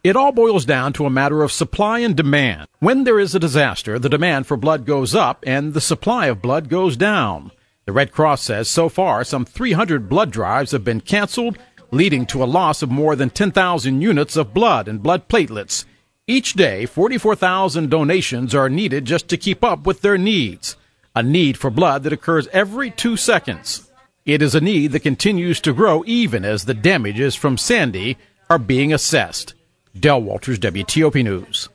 It all boils down to a matter of supply and demand. When there is a disaster, the demand for blood goes up and the supply of blood goes down. The Red Cross says so far some 300 blood drives have been canceled, leading to a loss of more than 10,000 units of blood and blood platelets. Each day, 44,000 donations are needed just to keep up with their needs, a need for blood that occurs every 2 seconds. It is a need that continues to grow even as the damages from Sandy are being assessed. Del Walters, WTOP News.